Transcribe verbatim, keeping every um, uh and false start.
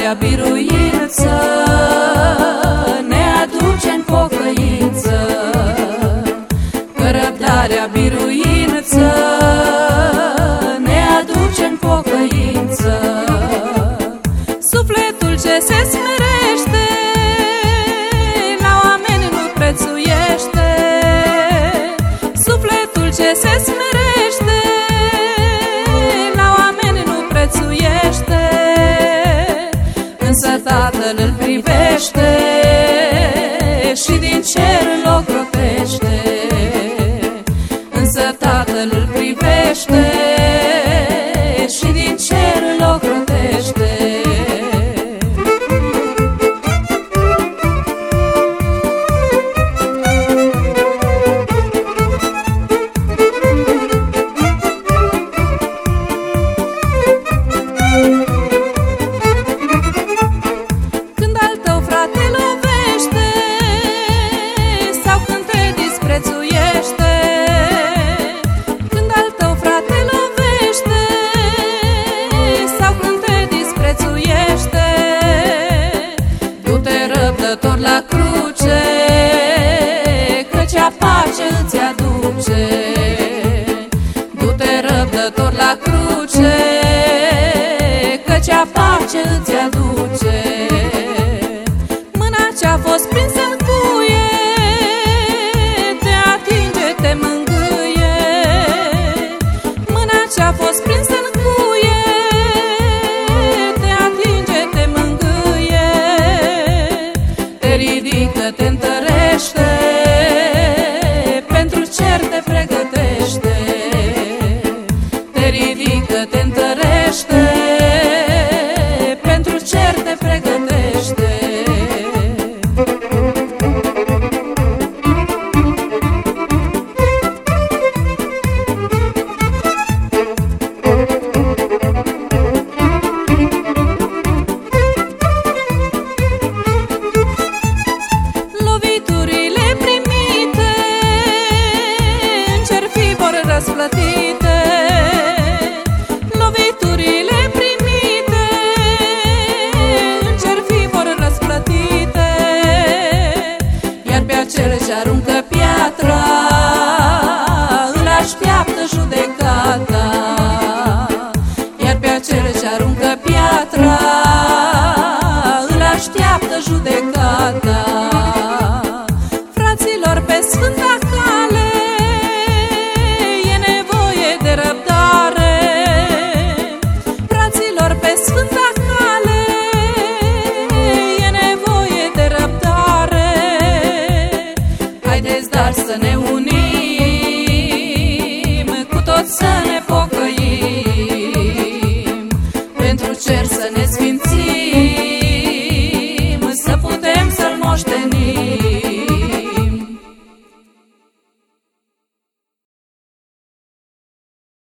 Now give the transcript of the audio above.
răbdarea biruință ne aduce în pocăință, că răbdarea biruință ne aduce în pocăință. Sufletul ce se smerește la oameni nu prețuiește, sufletul ce se smerește la oameni nu prețuiește, însă Tatăl îl privește și din cer îl ocrotește, însă Tatăl îl privește și din cer îl ocrotește. Când al tău frate lovește sau când te disprețuiește, când al tău frate lovește sau când te disprețuiește, du-te răbdător la cruce, căci a pace îți aduce. Du-te răbdător la cruce, căci a pace îți aduce. Mâna ce-a fost prinsă în cuie te atinge, te mângâie. Mâna ce-a fost prinsă în cuie te atinge, te mângâie. Te ridică, te întărește, pentru cer te pregătește. Te ridică, te întărește, pentru cer te pregătește. Loviturile primite în cer fi vor răsplătite, loviturile primite în cer fi vor răsplătite, iar pe acel ce aruncă piatra îl așteaptă judecata, iar pe acel ce aruncă piatra îl așteaptă judecata. Fraților, pe sfânta cale e nevoie de răbdare. Fraților, pe sfânta cale e nevoie de răbdare. Haideți dar să ne unim, cu toți să ne pocăim, pentru cer să ne sfințim,